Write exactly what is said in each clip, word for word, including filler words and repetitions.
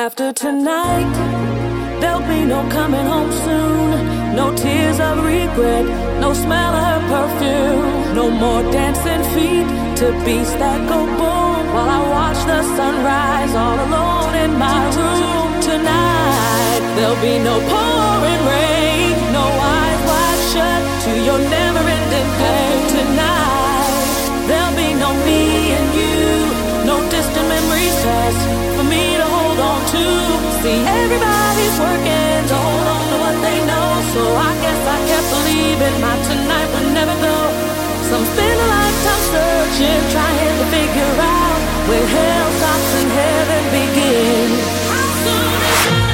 After tonight, there'll be no coming home soon. No tears of regret, no smell of her perfume. No more dancing feet to beats that go boom, while I watch the sunrise all alone in my room. Tonight, there'll be no pouring rain, no eyes wide shut to your never-ending pain. Tonight, there'll be no me and you, no distant memories past for me to hold on to. See, everybody's working to hold on to what they know, so I guess I kept believing my tonight would never go. Some spend a lifetime searching, trying to figure out where hell stops and heaven begins. How soon is it?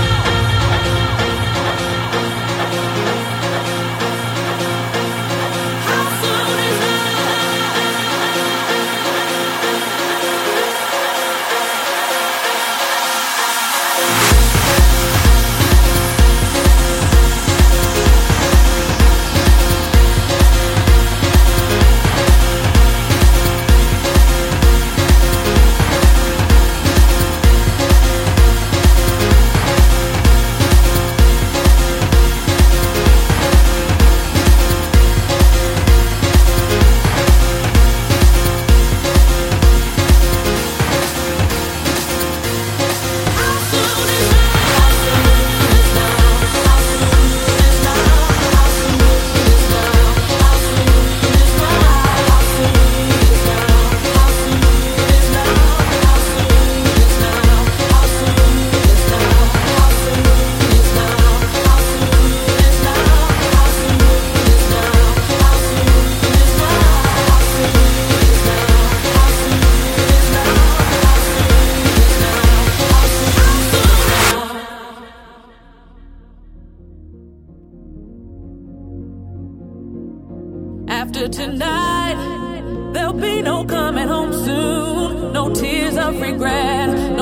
After tonight, there'll be no coming home soon. No tears of regret,